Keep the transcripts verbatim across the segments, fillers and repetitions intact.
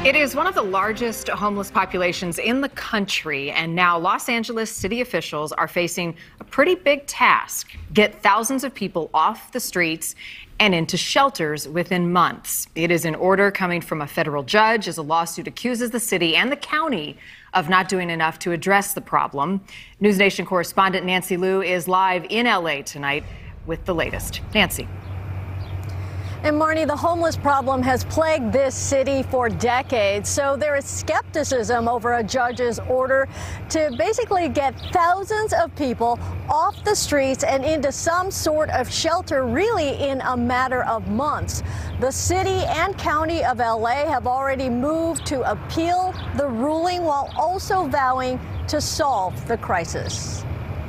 It is one of the largest homeless populations in the country, and now Los Angeles city officials are facing a pretty big task: get thousands of people off the streets and into shelters within months. It is an order coming from a federal judge as a lawsuit accuses the city and the county of not doing enough to address the problem. News Nation correspondent Nancy Liu is live in L A tonight with the latest. Nancy. And Marnie, the homeless problem has plagued this city for decades, so there is skepticism over a judge's order to basically get thousands of people off the streets and into some sort of shelter, really in a matter of months. The city and county of L A have already moved to appeal the ruling while also vowing to solve the crisis.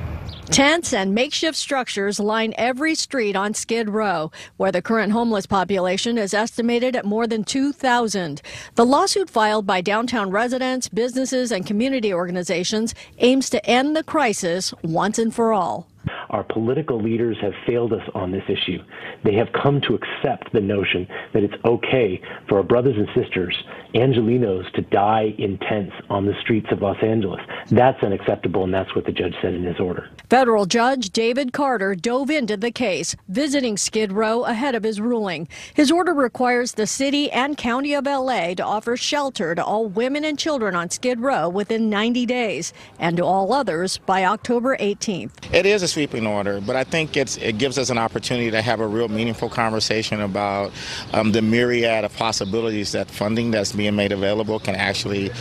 Tents and makeshift structures line every street on Skid Row, where the current homeless population is estimated at more than two thousand. The lawsuit filed by downtown residents, businesses, and community organizations aims to end the crisis once and for all. Our political leaders have failed us on this issue. They have come to accept the notion that it's okay for our brothers and sisters, Angelenos, to die in tents on the streets of Los Angeles. That's unacceptable, and that's what the judge said in his order. Federal Judge David Carter dove into the case, visiting Skid Row ahead of his ruling. His order requires the city and county of L A to offer shelter to all women and children on Skid Row within ninety days, and to all others by October eighteenth. It is a sweeping order, but I think it's, it gives us an opportunity to have a real meaningful conversation about um, the myriad of possibilities that funding that's being made available can actually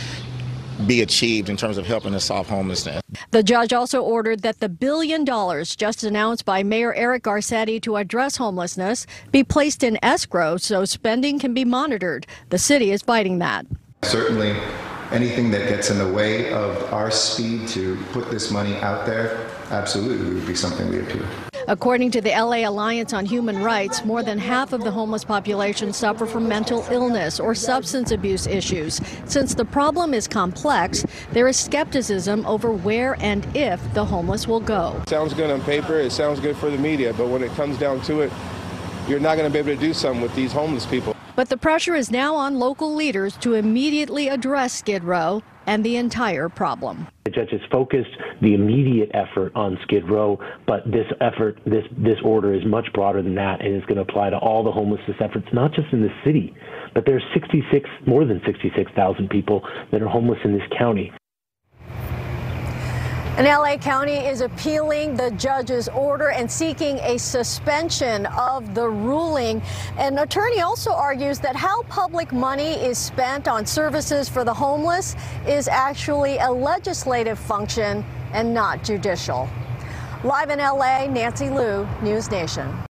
be achieved in terms of helping to solve homelessness. The judge also ordered that the billion dollars just announced by Mayor Eric Garcetti to address homelessness be placed in escrow so spending can be monitored. The city is fighting that. Certainly, anything that gets in the way of our speed to put this money out there, absolutely would be something we appeal. According to the L A Alliance on Human Rights, more than half of the homeless population suffer from mental illness or substance abuse issues. Since the problem is complex, there is skepticism over where and if the homeless will go. It sounds good on paper, it sounds good for the media, but when it comes down to it, you're not going to be able to do something with these homeless people. But the pressure is now on local leaders to immediately address Skid Row and the entire problem. The judge has focused the immediate effort on Skid Row, but this effort, this this order is much broader than that, and is going to apply to all the homelessness efforts, not just in the city, but there's sixty-six, more than sixty-six thousand people that are homeless in this county. And L A County is appealing the judge's order and seeking a suspension of the ruling. An attorney also argues that how public money is spent on services for the homeless is actually a legislative function and not judicial. Live in L A, Nancy Liu, News Nation.